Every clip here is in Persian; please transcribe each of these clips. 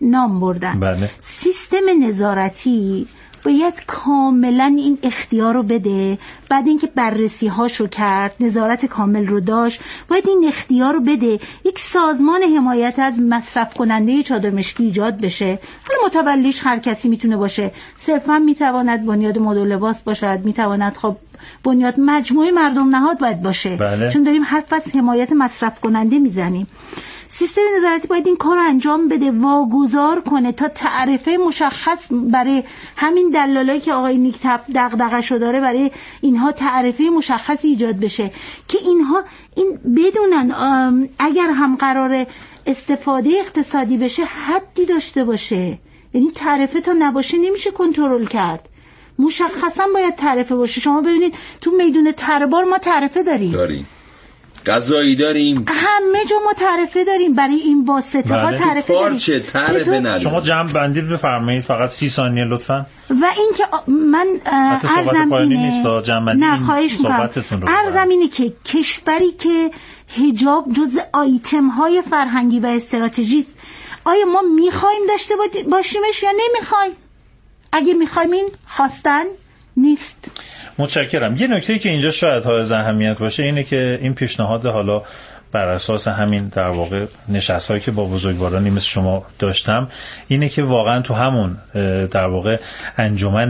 نام بردن. بله. سیستم نظارتی باید کاملا این اختیار رو بده. بعد اینکه بررسی هاشو کرد، نظارت کامل رو داشت، باید این اختیار رو بده. یک سازمان حمایت از مصرف کننده چادر مشکی ایجاد بشه. حالا متولیش هر کسی میتونه باشه، صرفا میتواند بنیاد مد و لباس باشد، میتواند خب بنیاد مجموعه مردم نهاد باید باشه. بله. چون داریم حرف از حمایت مصرف کننده میزنیم. سیستم نظارتی باید این کار رو انجام بده، واگذار کنه تا تعرفه مشخص برای همین دلالایی که آقای نیکتب دغدغه‌شو داره، برای اینها تعرفه مشخصی ایجاد بشه که اینها این بدونن اگر هم قرار استفاده اقتصادی بشه حدی داشته باشه. یعنی تعرفه تا نباشه نمیشه کنترل کرد. مشخصا باید تعرفه باشه. شما ببینید تو میدون تربار ما تعرفه داریم. غذایی داریم، همه جا ما تعرفه داریم. برای این واسطه ها تعرفه داریم. تعرفه نداریم. شما جمع بندی بفرمایید فقط 30 ثانیه لطفاً. و اینکه من عرضم اینه، نه خواهش میکنم، عرضم اینه که کشوری که حجاب جز آیتم های فرهنگی و استراتژیست، آیا ما میخوایم داشته باشیمش یا نمیخوایم؟ اگه میخوایم این خواستن نیست. متشکرم. یه نکته که اینجا شاید حائز اهمیت باشه اینه که این پیشنهاد حالا بر اساس همین در واقع نشست‌هایی که با بزرگوارانی مثل شما داشتم اینه که واقعا تو همون در واقع انجمن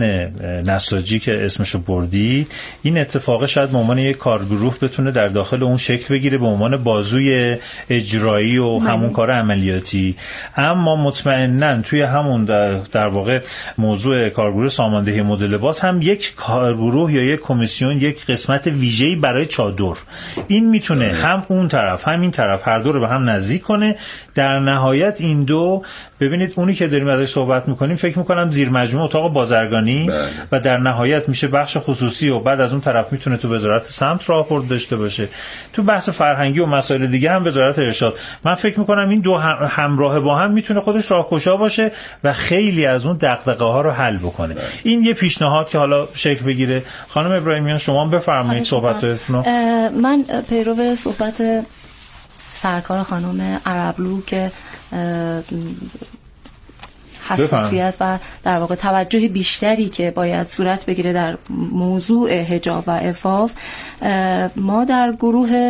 نساجی که اسمشو بردی، این اتفاق شاید به عنوان یک کارگروه بتونه در داخل اون شکل بگیره به عنوان بازوی اجرایی و همون کار عملیاتی. اما مطمئناً توی همون در واقع موضوع کارگروه ساماندهی مد لباس هم یک کارگروه یا یک کمیسیون، یک قسمت ویژه‌ای برای چادر، این میتونه هم اون طرف همین طرف هر دو رو به هم نزدیک کنه. در نهایت این دو، ببینید اونی که داریم ازش صحبت میکنیم فکر میکنم زیر مجموعه اتاق بازرگانی است و در نهایت میشه بخش خصوصی و بعد از اون طرف میتونه تو وزارت سمت راهبرد داشته باشه. تو بحث فرهنگی و مسائل دیگه هم وزارت ارشاد. من فکر میکنم این دو همراه با هم میتونه خودش راهگشا باشه و خیلی از اون دغدغه ها رو حل بکنه. این یه پیشنهاد که حالا شکل بگیره. خانم ابراهیمیان شما بفرمایید صحبتتون رو. من پیرو صحبت سرکار خانم عربلو که حساسیت و در واقع توجه بیشتری که باید صورت بگیره در موضوع حجاب و عفاف، ما در گروه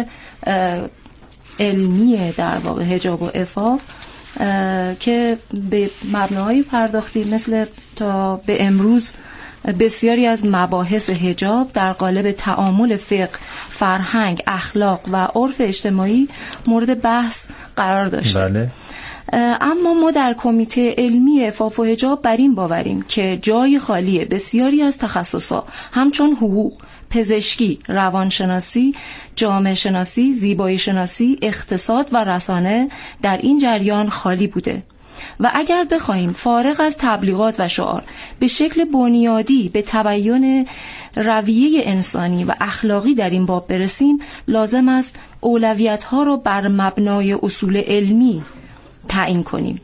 علمی در واقع حجاب و عفاف که به مبناهایی پرداختیم مثل تا به امروز بسیاری از مباحث حجاب در قالب تعامل فقه، فرهنگ، اخلاق و عرف اجتماعی مورد بحث قرار داشته. بله. اما ما در کمیته علمی عفاف و حجاب بر این باوریم که جای خالی بسیاری از تخصصها همچون حقوق، پزشکی، روانشناسی، جامعه شناسی، زیبایی شناسی، اقتصاد و رسانه در این جریان خالی بوده و اگر بخواهیم فارغ از تبلیغات و شعار به شکل بنیادی به تبیین رویه انسانی و اخلاقی در این باب برسیم، لازم است اولویت‌ها را بر مبنای اصول علمی تعیین کنیم.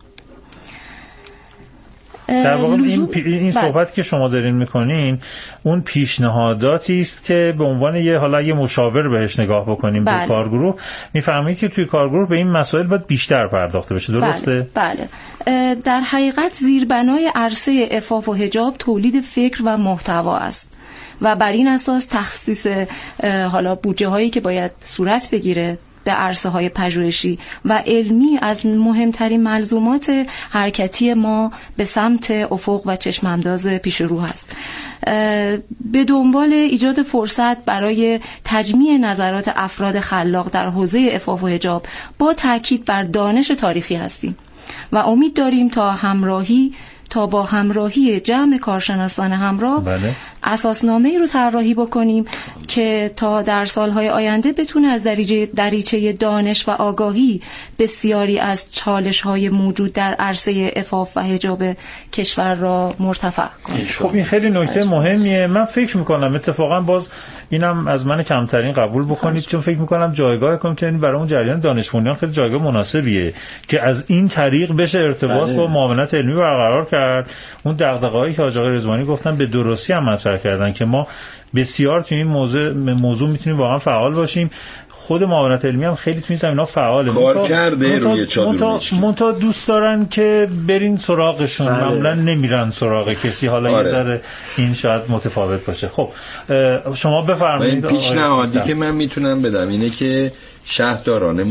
در واقع این صحبت که شما دارین میکنین اون پیشنهاداتی است که به عنوان یه مشاور بهش نگاه بکنیم. به کارگروه میفهمید که توی کارگروه به این مسائل باید بیشتر پرداخته بشه، درسته؟ بله. در حقیقت زیربنای عرصه عفاف و حجاب تولید فکر و محتوا است و بر این اساس تخصیص حالا بودجه هایی که باید صورت بگیره به عرصه های پژوهشی و علمی از مهمترین ملزومات حرکتی ما به سمت افق و چشمانداز پیش رو است. به دنبال ایجاد فرصت برای تجمیع نظرات افراد خلاق در حوزه عفاف و حجاب با تاکید بر دانش تاریخی هستیم و امید داریم تا با همراهی جمع کارشناسان همراه اساسنامه‌ای رو طراحی بکنیم که تا در سالهای آینده بتونه از دریچه دانش و آگاهی بسیاری از چالش‌های موجود در عرصه عفاف و حجاب کشور را مرتفع کنه. خب این خیلی نکته مهمیه. من فکر می‌کنم اتفاقا باز اینم از من کمترین قبول بکنید، چون فکر می‌کنم جایگاه کمیته برای اون جریان دانش بنیان خیلی جایگاه مناسبیه که از این طریق بشه ارتباط با معاونت علمی برقرار کرد. اون دغدغه‌ای که حاج آقای رضوانی گفتن به درستی هم مطرح کردن که ما بسیار تو این موضوع میتونیم واقعا فعال باشیم. خود معاونت علمی هم خیلی تو این زمینا فعاله، کار کرده روی چادر مشکی. منتها دوست دارن که برین سراغشون، معمولا نمیرن سراغ کسی. حالا یه ذره این شاید متفاوت باشه. خب شما بفرمایید. این پیشنهادی که من میتونم بدم اینه که شهرداران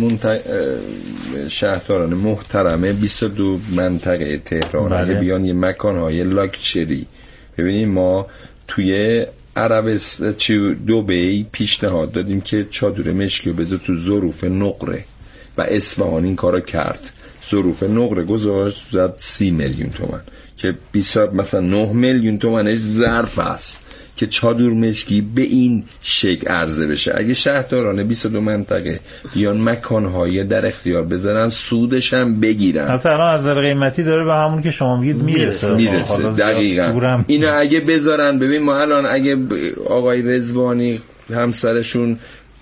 محترم 22 منطقه تهران اگه بیان یه مکانهای لاکچری، ببینیم ما توی دبی پیشنهاد دادیم که چادر مشکی رو بذار تو ظروف نقره و اصفهان این کارو کرد. ظروف نقره گذاشت زد 30 میلیون تومان که مثلا 9 میلیون تومانش ظرف است که چادر مشکی به این شکل عرضه بشه. اگه شهرداران 22 منطقه بیان مکانهای در اختیار بذارن، سودش هم بگیرن. البته الان از قیمتی داره به همون که شما میگید میرسه. دقیقاً اینو اگه بذارن، ببین ما الان اگه آقای رضوانی همسرشون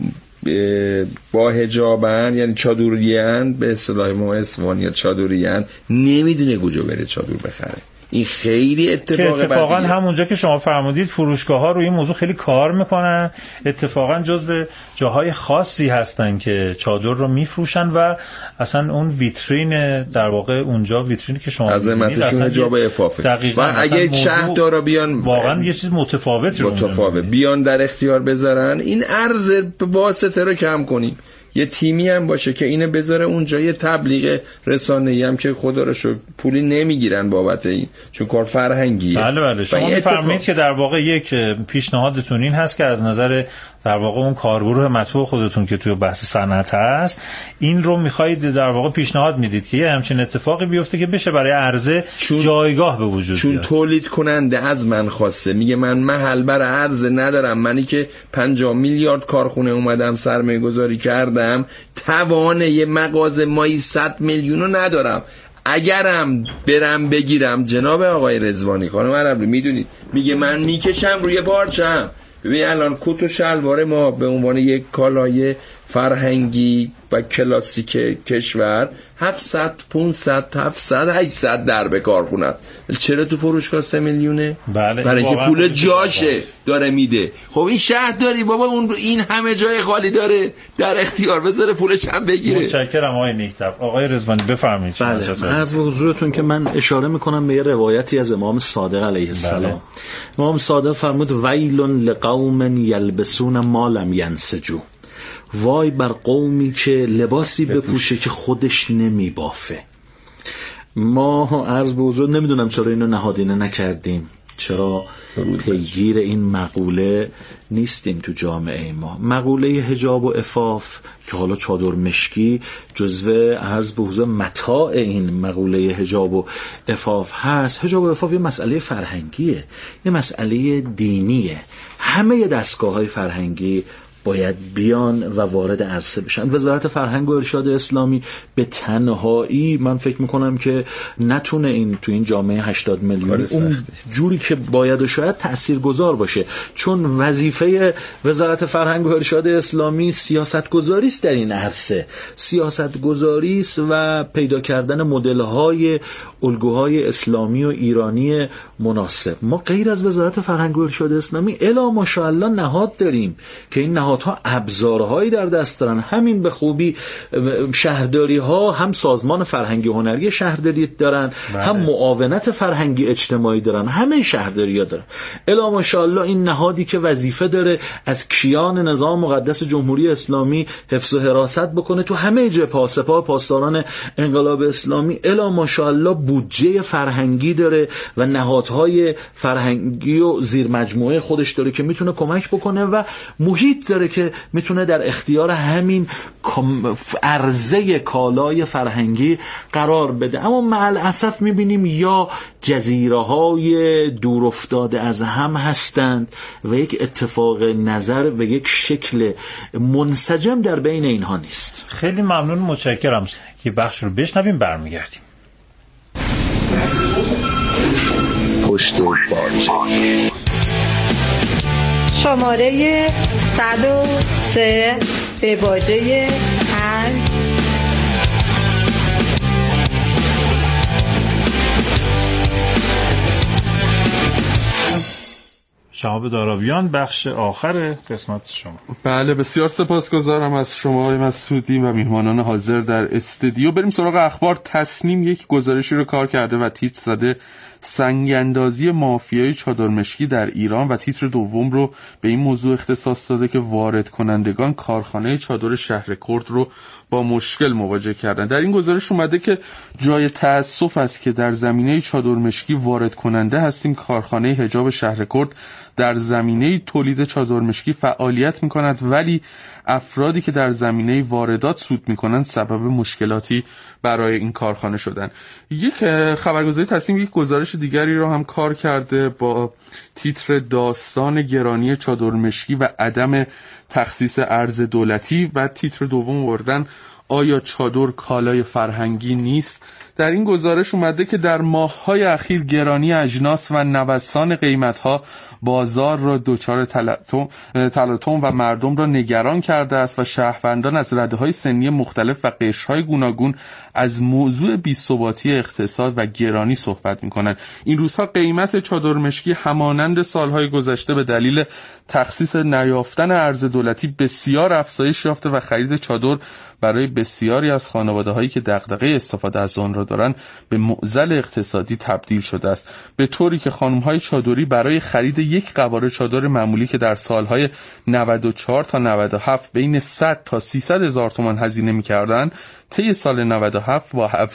با حجابن، یعنی چادریان، به اصطلاح ما اسمانی چادریان، نمیدونه کجا بره چادر بخره. این خیلی اتفاقا همونجا که شما فرمودید فروشگاه‌ها روی این موضوع خیلی کار میکنن. اتفاقا جزو جاهای خاصی هستن که چادر رو میفروشن و اصلا اون ویترین، در واقع اونجا ویترینی که شما عظمتشون حجاب عفافه. و اگه شهردارا بیان واقعا یه چیز متفاوت بیان در اختیار بذارن، این ارز واسطه رو کم کنیم. یه تیمی هم باشه که اینو بذاره اونجا، یه تبلیغ رسانه‌ای هم که خدا رو شکر پولی نمیگیرن بابت این، چون کار فرهنگیه. بله شما می‌فرمایید که در واقع یک پیشنهادتون این هست که از نظر در واقع اون کارگروه مطبوع خودتون که توی بحث صنعت هست، این رو می‌خواید در واقع پیشنهاد میدید که یه همچین اتفاقی بیفته که بشه برای عرضه جایگاه به وجود بیاد. چون تولید کننده از من خواسته، میگه من محل برای عرضه ندارم، منی که 50 میلیارد کارخونه اومدم سرمایه‌گذاری کردم، توان یه مغازه مایی 100 میلیون رو ندارم. اگرم برم بگیرم، جناب آقای رضوانی، خانم عربی میدونید، میگه من میکشم روی پارچم. ببین الان کت و شلوار ما به عنوان یک کالای فرهنگی و کلاسیک کشور 700 500 700 800 در به کار کنند. چرا تو فروشگاه 3 میلیونه؟ بله، برای اینکه پول جاشه داره میده. خب این شهرداری بابا اون این همه جای خالی داره در اختیار، بذاره پولش هم بگیره. متشکرم آقای نیکتب. آقای رضوانی بفرمایید. بله، عرض به حضورتون که من اشاره میکنم به یه روایتی از امام صادق علیه السلام. امام صادق فرمود ویل لقوم یلبسون ما لم ینسجوا، وای بر قومی که لباسی بپوشه که خودش نمیبافه. ما عرض به حضور نمیدونم چرا اینو نهادینه نکردیم، چرا پیگیر این مقوله نیستیم تو جامعه ما. مقوله حجاب و عفاف که حالا چادر مشکی جزو عرض به حضور متاع این مقوله حجاب و عفاف هست. حجاب و عفاف یه مسئله فرهنگیه، یه مسئله دینیه. همه دستگاه‌های فرهنگی باید بیان و وارد عرصه بشن. وزارت فرهنگ و ارشاد اسلامی به تنهایی من فکر میکنم که نتونه این تو این جامعه 80 میلیون اون جوری که باید و شاید تاثیرگذار باشه، چون وظیفه وزارت فرهنگ و ارشاد اسلامی سیاستگذاری است در این عرصه، سیاستگذاری است و پیدا کردن مدل‌های الگوهای اسلامی و ایرانی مناسب. ما غیر از وزارت فرهنگ و ارشاد اسلامی الا ماشاءالله نهاد داریم که این نهادها ابزارهایی در دست دارن. همین به خوبی شهرداری ها هم سازمان فرهنگی هنری شهرداری دارن، هم معاونت فرهنگی اجتماعی دارن، همه شهرداری ها دارن. الا ماشاءالله این نهادی که وظیفه داره از کیان نظام مقدس جمهوری اسلامی حفظ و حراست بکنه تو همه جبهه، سپاه پاسداران انقلاب اسلامی، الا ماشاءالله بودجه فرهنگی داره و نهادهای فرهنگی و زیر مجموعه خودش داره که میتونه کمک بکنه و محیط داره که میتونه در اختیار همین عرضه کالای فرهنگی قرار بده. اما مع الاسف میبینیم یا جزیره‌های دور افتاده از هم هستند و یک اتفاق نظر و یک شکل منسجم در بین اینها نیست. خیلی ممنون، متشکرم. یه بخش رو بشنویم برمیگردیم. پشت بانچه شماره 103 به باجه 5. جناب دارابیان، بخش آخر قسمت شما. بله، بسیار سپاسگزارم از شما آقای مسعودی و میهمانان حاضر در استودیو. بریم سراغ اخبار. تصنیم یک گزارشی رو کار کرده و تیتر زده سنگ‌اندازی مافیای چادرمشکی در ایران و تیتر دوم رو به این موضوع اختصاص داده که وارد کنندگان کارخانه چادر شهرکرد رو با مشکل مواجه کردن. در این گزارش اومده که جای تأسف است که در زمینه چادرمشکی وارد کننده هستیم. کارخانه حجاب شهرکرد در زمینه تولید چادرمشکی فعالیت می‌کند، ولی افرادی که در زمینه واردات سود می‌کنند سبب مشکلاتی برای این کارخانه شدن. یک خبرگزاری تصمیم یک گزارش دیگری رو هم کار کرده با تیتر داستان گرانی چادرمشکی و عدم تخصیص ارز دولتی و تیتر دوم وردن آیا چادر کالای فرهنگی نیست؟ در این گزارش اومده که در ماه‌های اخیر گرانی اجناس و نوسان قیمت‌ها بازار را دچار تلاطم و مردم را نگران کرده است و شهروندان از رده‌های سنی مختلف و قشرهای گوناگون از موضوع بی‌ثباتی اقتصاد و گرانی صحبت می‌کنند. این روزها قیمت چادرمشکی همانند سال‌های گذشته به دلیل تخصیص نیافتن ارز دولتی بسیار افزایش یافته و خرید چادر برای بسیاری از خانواده‌هایی که دغدغه استفاده از آن را دارند به معضل اقتصادی تبدیل شده است، به طوری که خانم‌های چادری برای خرید یک قواره چادر معمولی که در سال‌های 94 تا 97 بین 100 تا 300 هزار تومان هزینه می‌کردند، طی سال 98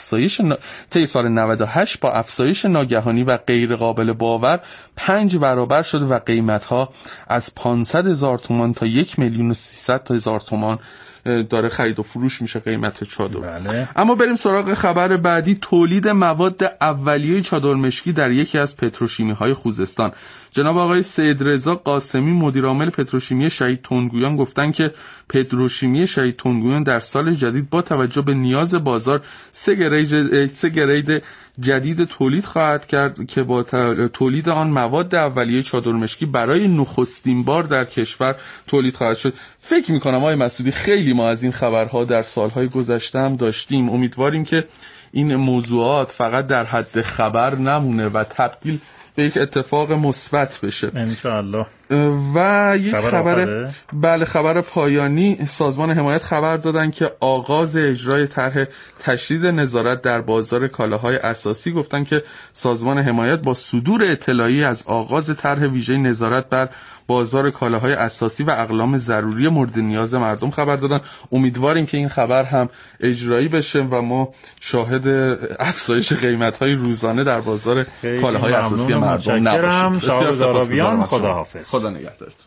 با افزایش ناگهانی و غیر قابل باور 5 برابر شده و قیمت‌ها از 500 هزار تومان تا 1,300,000 تومان داره خرید و فروش میشه قیمت چادر. بله. اما بریم سراغ خبر بعدی. تولید مواد اولیه چادرمشکی در یکی از پتروشیمی‌های خوزستان. جناب آقای سید رضا قاسمی مدیرعامل پتروشیمی شهید تندگویان گفتن که پتروشیمی شهید تندگویان در سال جدید با توجه به نیاز بازار 3 گرید جدید تولید خواهد کرد که با تولید آن مواد اولیه چادرمشکی برای نخستین بار در کشور تولید خواهد شد. فکر می‌کنم آقای مسعودی خیلی ما از این خبرها در سالهای گذشته هم داشتیم. امیدواریم که این موضوعات فقط در حد خبر نمونه و تبدیل به یک اتفاق مثبت بشه انشاءالله. و یک خبر پایانی. سازمان حمایت خبر دادن که آغاز اجرای طرح تشدید نظارت در بازار کالاهای اساسی. گفتن که سازمان حمایت با صدور اطلاعیه از آغاز طرح ویژه نظارت بر بازار کالاهای اساسی و اقلام ضروری مورد نیاز مردم خبر دادن. امیدواریم که این خبر هم اجرایی بشه و ما شاهد افزایش قیمت‌های روزانه در بازار کالاهای اساسی مردم نباشیم. بسیار سپاسگزارم. خداحافظ. خدا نگهدارتون.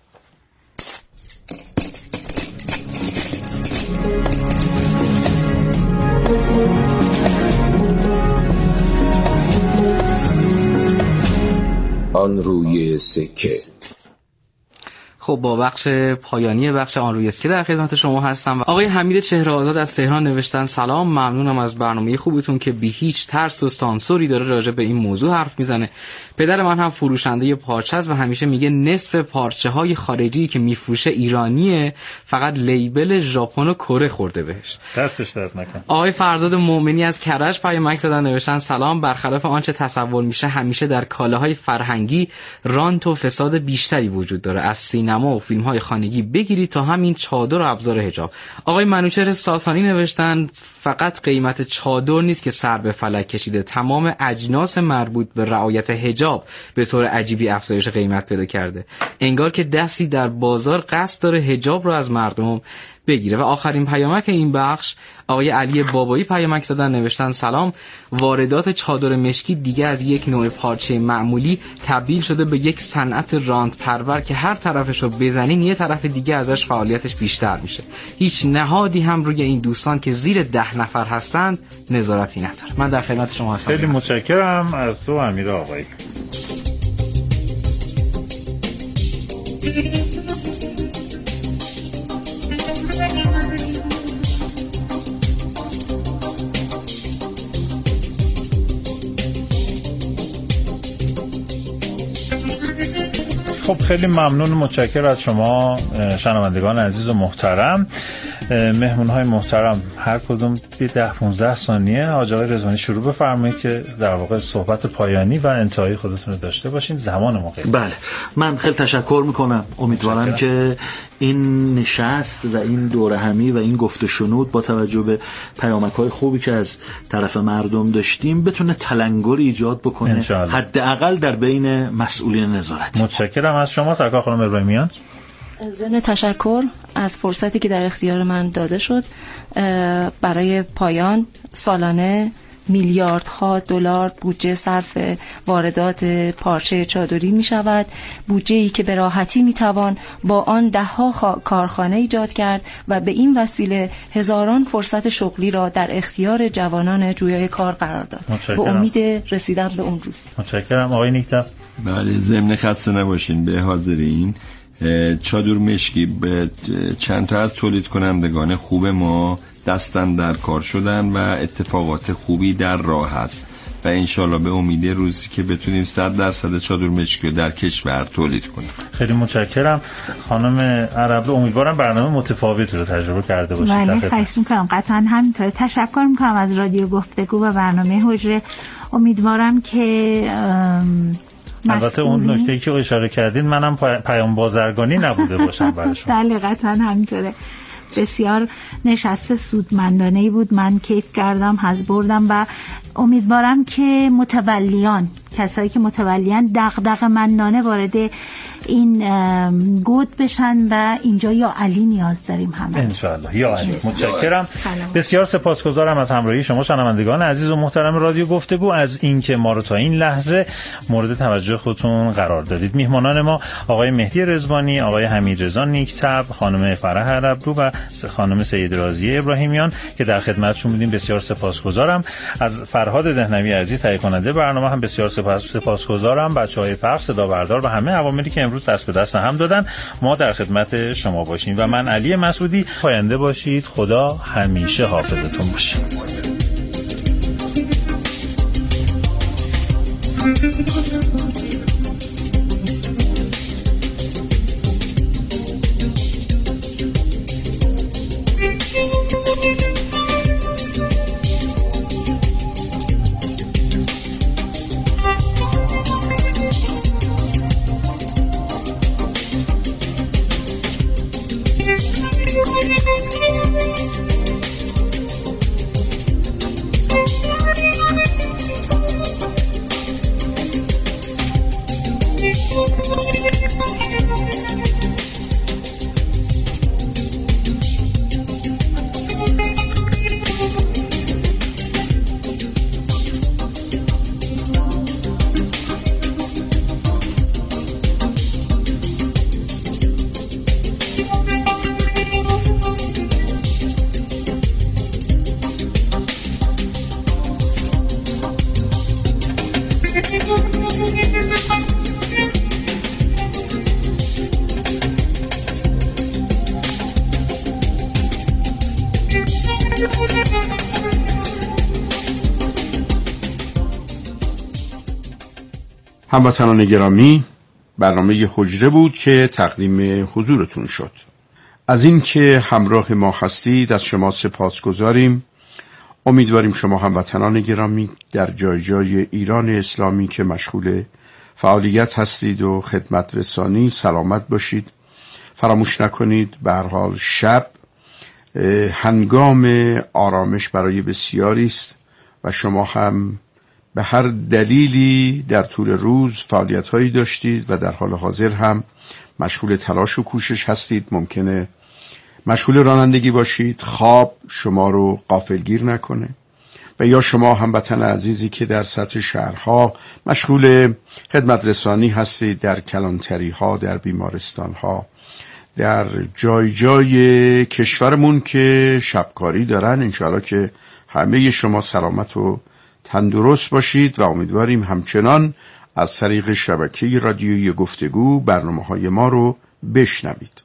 آن روی سکه. خب با بخش پایانی بخش آن روی سکه در خدمت شما هستم. آقای حمید چهره‌آزاد از تهران نوشتن سلام، ممنونم از برنامه خوبتون که بی هیچ ترس و سانسوری داره راجع به این موضوع حرف میزنه. پدر من هم فروشنده پارچه است و همیشه میگه نصف پارچه‌های خارجی که میفروشه ایرانیه، فقط لیبل ژاپن و کره خورده بهش. دستش درد نکنه. آقای فرزاد مومنی از کرج پیامک زدن نوشتن سلام، برخلاف آنچه تصور میشه همیشه در کالاهای فرهنگی رانت و فساد بیشتری وجود داره. از سینما و فیلم‌های خانگی بگیرید تا همین چادر و ابزار حجاب. آقای منوچهر ساسانی نوشتن فقط قیمت چادر نیست که سر به فلک کشیده، تمام اجناس مربوط به رعایت حجاب به طور عجیبی افزایش قیمت پیدا کرده. انگار که دستی در بازار قصد داره حجاب رو از مردم بگیره. و آخرین پیامک این بخش آقای علی بابایی پیامک زدن نوشتن سلام، واردات چادر مشکی دیگه از یک نوع پارچه معمولی تبدیل شده به یک صنعت راند پرور که هر طرفشو بزنین یه طرف دیگه ازش فعالیتش بیشتر میشه. هیچ نهادی هم روی این دوستان که زیر 10 نفر هستند نظارتی نداره. من در خدمت شما هستم. خیلی متشکرم از تو امیر آقایی. خب خیلی ممنون و متشکرم از شما شنوندگان عزیز و محترم. مهمون‌های محترم هر کدوم 10-15 ثانیه حاج آقای رضوانی شروع بفرمایید که در واقع صحبت پایانی و انتهایی خودتون رو داشته باشین. زمان ما خیلی. بله، من خیلی تشکر میکنم. امیدوارم که این نشست و این دوره همی و این گفت و شنود با توجه به پیامک‌های خوبی که از طرف مردم داشتیم بتونه تلنگر ایجاد بکنه، حداقل در بین مسئولین نظارت. متشکرم از شما سرکار خانم ابراهیمیان. ضمن تشکر از فرصتی که در اختیار من داده شد برای پایان سالانه میلیاردها دلار بودجه صرف واردات پارچه چادری می شود، بودجه‌ای که به راحتی می توان با آن ده‌ها کارخانه ایجاد کرد و به این وسیله هزاران فرصت شغلی را در اختیار جوانان جویای کار قرار داد. به امید رسیدن به اون روز. متشکرم آقای نیکتب. بله، ضمن خسته نباشین به حاضرین. چادر مشکی به چند تا از تولید کنندگان خوب ما دستن در کار شدن و اتفاقات خوبی در راه هست و انشالله به امید روزی که بتونیم 100% چادر مشکی در کشور تولید کنیم. خیلی متشکرم خانم عربلو. امیدوارم برنامه متفاوتی رو تجربه کرده باشید. بله، خواهش میکنم. قطعا همینطور. تشکر میکنم از رادیو گفتگو و برنامه حجره. امیدوارم که البته اون نکته‌ای که اشاره کردین منم پیام بازرگانی نبوده باشم برای شما. بله، قطعا همینطوره. بسیار نشست سودمندانه‌ای بود. من کیف کردم، حظ بردم و امیدوارم که متولیان، کسایی که متولیان دغدغه‌مندانه وارد این گود بشن و اینجا یا علی نیاز داریم همه انشاءالله. یا علی. متشکرم. بسیار سپاسگزارم از همراهی شما شنوندگان عزیز و محترم رادیو گفتگو، از اینکه ما رو تا این لحظه مورد توجه خودتون قرار دادید. میهمانان ما آقای مهدی رضوانی، آقای حمیدرضا نیکتب، خانم فرح عربلو و خانم سید راضیه ابراهیمیان که در خدمتشون بودیم بسیار سپاسگزارم. از فرهاد دهنوی عزیز تهیه کننده برنامه هم بسیار سپاسگزارم. بچه‌های فرق، صدا بردار و همه عواملی که امروز دست به دست هم دادن. ما در خدمت شما باشیم و من علی مسعودی. پاینده باشید. خدا همیشه حافظتون باشه. هموطنان گرامی، برنامه حجره بود که تقدیم حضورتون شد. از این که همراه ما هستید از شما سپاسگزاریم. امیدواریم شما هموطنان گرامی در جای جای ایران اسلامی که مشغول فعالیت هستید و خدمت رسانی سلامت باشید. فراموش نکنید به هر حال شب هنگام آرامش برای بسیاری است و شما هم به هر دلیلی در طول روز فعالیت‌هایی داشتید و در حال حاضر هم مشغول تلاش و کوشش هستید. ممکنه مشغول رانندگی باشید، خواب شما رو غافلگیر نکنه. و یا شما هموطن عزیزی که در سطح شهرها مشغول خدمت رسانی هستید، در کلانتری‌ها، در بیمارستان‌ها، در جای جای کشورمون که شبکاری دارن، انشاءالله که همه شما سلامت و تندرست باشید و امیدواریم همچنان از طریق شبکه رادیویی گفتگو برنامه‌های ما رو بشنوید.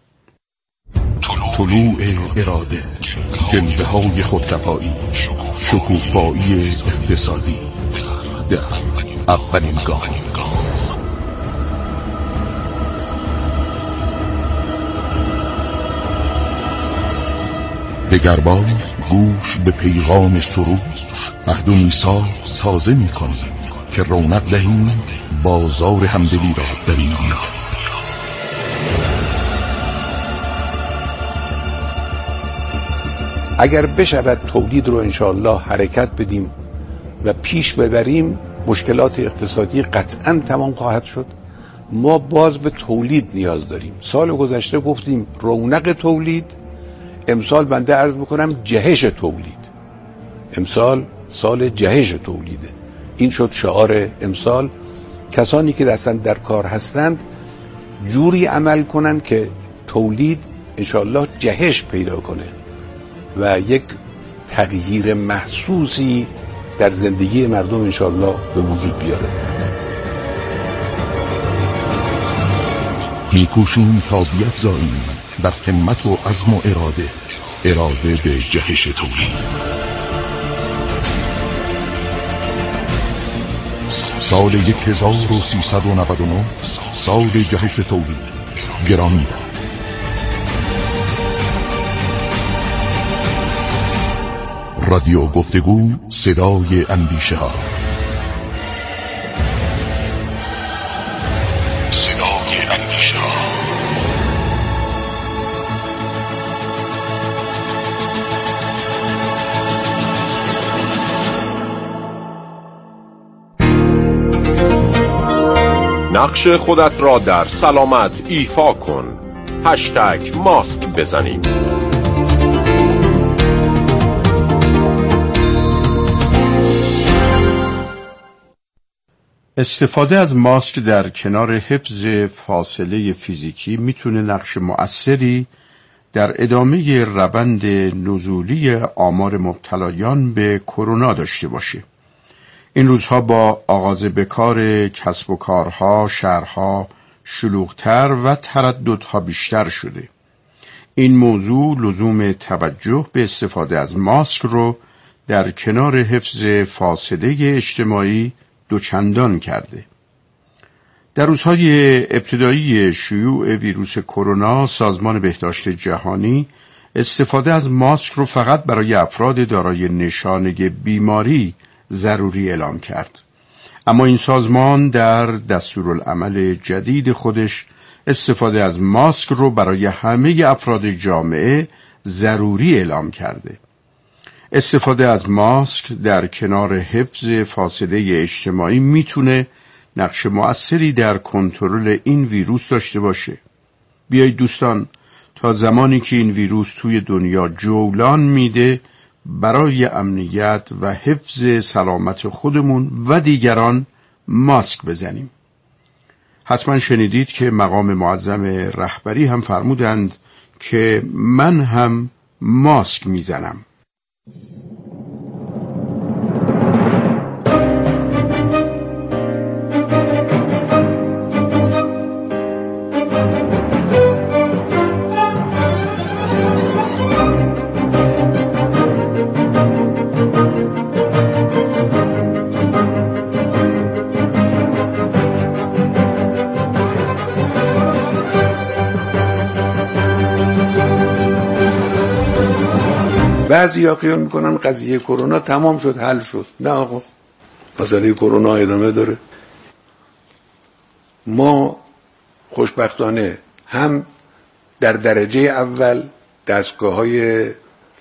طلوع اراده، جنبه‌های خودکفایی، شکوفایی اقتصادی در اولین گام. دگربار گوش به پیغام سروش، عهد و میثاق تازه می‌کنیم که رونق دهیم بازار همدلی را در این دیار. اگر بشود تولید رو انشاءالله حرکت بدیم و پیش ببریم، مشکلات اقتصادی قطعاً تمام خواهد شد. ما باز به تولید نیاز داریم. سال گذشته گفتیم رونق تولید، امسال بنده عرض میکنم جهش تولید. امسال سال جهش تولیده. این شد شعار امسال. کسانی که دستن در کار هستند جوری عمل کنن که تولید انشاءالله جهش پیدا کنه و یک تغییر محسوسی در زندگی مردم انشاءالله به وجود بیاره. میکوشیم تا بیفزاییم در همت و عزم و اراده به جهش تولید. سال 1399 سال جهش تولید گرامی باد. رادیو گفتگو، صدای اندیشه ها. صدای اندیشه ها. نقش خودت را در سلامت ایفا کن. ماسک بزنیم. استفاده از ماسک در کنار حفظ فاصله فیزیکی میتونه نقش مؤثری در ادامه روند نزولی آمار مبتلایان به کرونا داشته باشه. این روزها با آغاز بکار کسب و کارها، شهرها شلوغ‌تر و ترددها بیشتر شده. این موضوع لزوم توجه به استفاده از ماسک رو در کنار حفظ فاصله اجتماعی دوچندان کرده. در روزهای ابتدایی شیوع ویروس کرونا، سازمان بهداشت جهانی استفاده از ماسک رو فقط برای افراد دارای نشانه بیماری ضروری اعلام کرد. اما این سازمان در دستورالعمل جدید خودش استفاده از ماسک رو برای همه افراد جامعه ضروری اعلام کرده. استفاده از ماسک در کنار حفظ فاصله اجتماعی میتونه نقش مؤثری در کنترل این ویروس داشته باشه. بیایید دوستان، تا زمانی که این ویروس توی دنیا جولان میده، برای امنیت و حفظ سلامت خودمون و دیگران ماسک بزنیم. حتما شنیدید که مقام معظم رهبری هم فرمودند که من هم ماسک میزنم. بعضی ها قیام میکنن قضیه کرونا تمام شد، حل شد. نه آقا، مسئله کرونا ادامه داره. ما خوشبختانه هم در درجه اول دستگاه‌های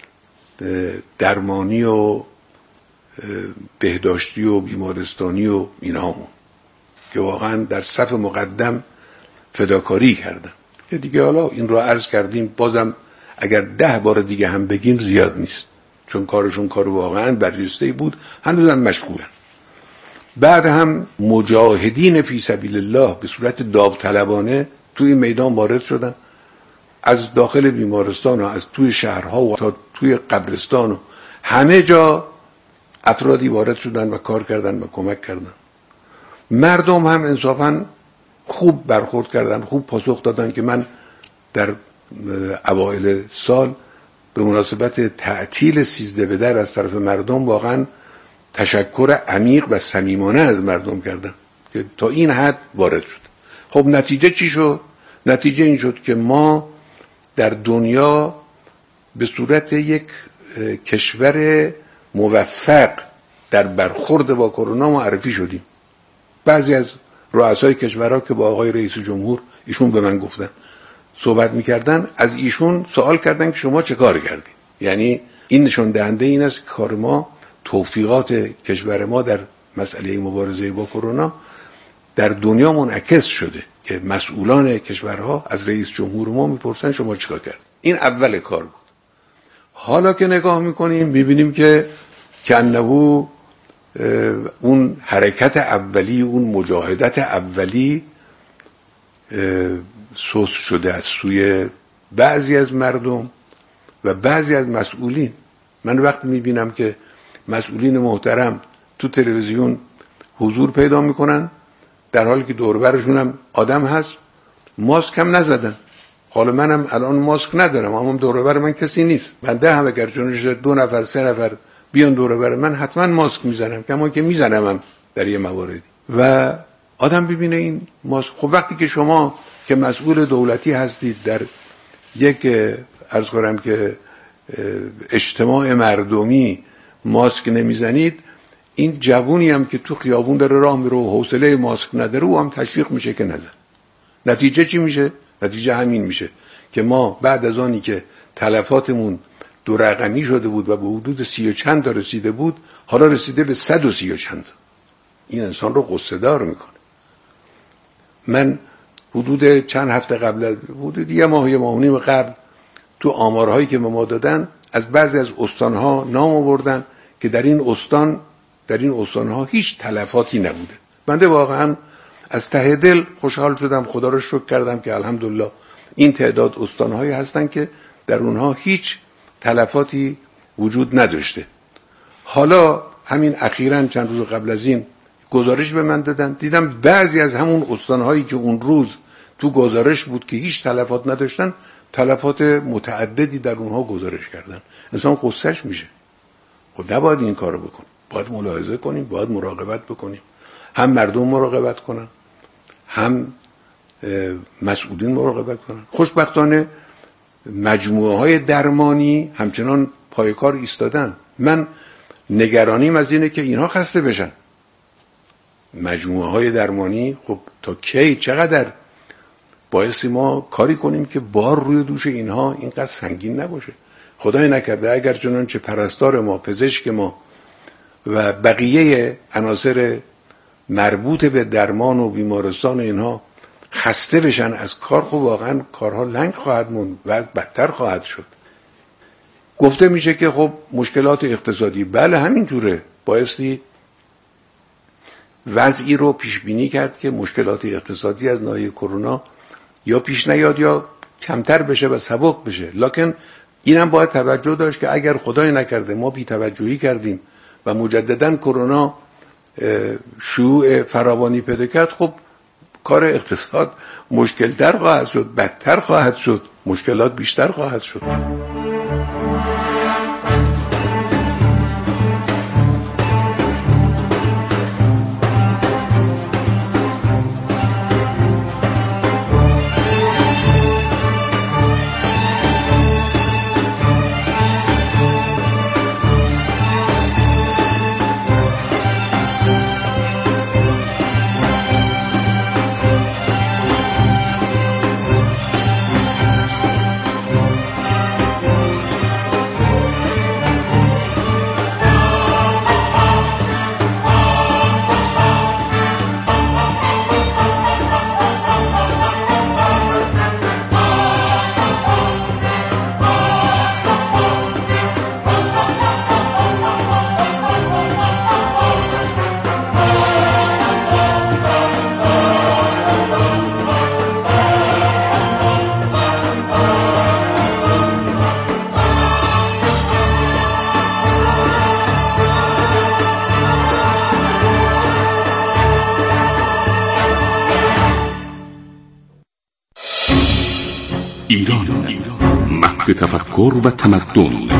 درمانی و بهداشتی و بیمارستانی و اینامون که واقعا در صف مقدم فداکاری کردن، که دیگه حالا این رو عرض کردیم، بازم اگر 10 بار دیگه هم بگیم زیاد نیست، چون کارشون کار واقعا برجسته‌ای بود، هنوزم مشغولن. بعد هم مجاهدین فی سبیل الله به صورت داوطلبانه توی میدان وارد شدن، از داخل بیمارستان و از توی شهرها و تا توی قبرستان و همه جا افرادی وارد شدن و کار کردن و کمک کردن. مردم هم انصافا خوب برخورد کردن، خوب پاسخ دادن که من در اوایل سال به مناسبت تعطیل 13 بدر از طرف مردم واقعا تشکر عمیق و صمیمانه از مردم کردم که تا این حد وارد شد. خب نتیجه چی شد؟ نتیجه این شد که ما در دنیا به صورت یک کشور موفق در برخورد با کرونا معرفی شدیم. بعضی از رؤسای کشورها که با آقای رئیس جمهور ایشون به من گفتن صحبت میکردن، از ایشون سوال کردن که شما چه کار کردید. یعنی این نشون دهنده این است که کار ما، توفیقات کشور ما در مسئله مبارزه با کرونا در دنیا منعکس شده که مسئولان کشورها از رئیس جمهور ما میپرسن شما چیکار کردید. این اول کار بود. حالا که نگاه میکنیم میبینیم که کنه اون حرکت اولی، اون مجاهدت اولی سوس شده از سوی بعضی از مردم و بعضی از مسئولین. من وقتی میبینم که مسئولین محترم تو تلویزیون حضور پیدا میکنن در حالی که دور برشون هم آدم هست، ماسک هم نزدن. حالا منم الان ماسک ندارم اما دور بر من کسی نیست. بنده هم اگر چونش 2 نفر 3 نفر بیان دور بر من حتما ماسک میزنم، کما که میزنم هم در یه مواردی. و آدم ببینه این ماسک. خب وقتی که شما که مسئول دولتی هستید در یک عرض کنم که اجتماع مردمی ماسک نمیزنید، این جوونی هم که تو خیابون داره راه میره و حوصله ماسک نداره او هم تشویق میشه که نزن. نتیجه چی میشه؟ نتیجه همین میشه که ما بعد از آنی که تلفاتمون 2 رقمی شده بود و به حدود 30 و چند تا رسیده بود، حالا رسیده به 130 و چند. این انسان رو غصه دار میکنه. من حدود چند هفته قبل، حدود یه ماه و نیم قبل، تو آمارهایی که به ما دادن از بعضی از استانها نام آوردن که در این استانها هیچ تلفاتی نبوده. بنده واقعا از ته دل خوشحال شدم، خدا رو شکر کردم که الحمدلله این تعداد استانهایی هستن که در اونها هیچ تلفاتی وجود نداشته. حالا همین اخیراً چند روز قبل از این گزارش به من دادن، دیدم بعضی از همون استانهایی که اون روز تو گزارش بود که هیچ تلفات نداشتن، تلفات متعددی در اونها گزارش کردن. انسان قصهش میشه. خب نباید این کارو بکن. باید ملاحظه کنیم، باید مراقبت بکنیم. هم مردم مراقبت کنن، هم مسئولین مراقبت کنن. خوشبختانه مجموعه های درمانی همچنان پای کار ایستادن. من نگرانیم از اینه که اینها خسته بشن. مجموعه های درمانی خب تا کی، چقدر بایستی ما کاری کنیم که بار روی دوش اینها اینقدر سنگین نباشه. خدای نکرده اگر چنانچه پرستار ما، پزشک ما و بقیه عناصر مربوط به درمان و بیمارستان اینها خسته بشن از کار، خب واقعا کارها لنگ خواهد موند و از بدتر خواهد شد. گفته میشه که خب مشکلات اقتصادی، بله همینجوره، بایستی وضعی رو پیش بینی کرد که مشکلات اقتصادی از ناحیه کرونا یا پیش نیاد یا کمتر بشه و سبک بشه. لکن اینم باید توجه داشت که اگر خدای نکرده ما بی توجهی کردیم و مجددا کرونا شیوع فراوانی پیدا کرد، خب کار اقتصاد مشکل‌تر خواهد شد، بدتر خواهد شد، مشکلات بیشتر خواهد شد. ایران مهد تفکر و تمدن،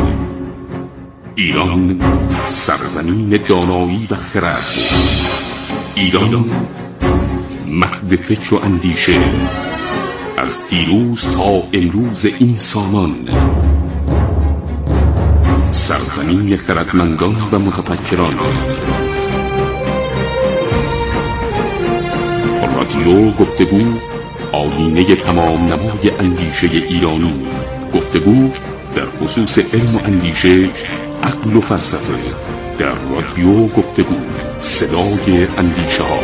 ایران سرزمین دانایی و خرد، ایران مهد فکر و اندیشه، از دیروز تا امروز این سامان سرزمین خردمندان و متفکران. رادیو گفتگو، آیینه تمام نمای اندیشه ایرانی. گفتگو در خصوص علم و اندیشه، عقل و فلسفه. در رادیو گفتگو، صدای اندیشه ها.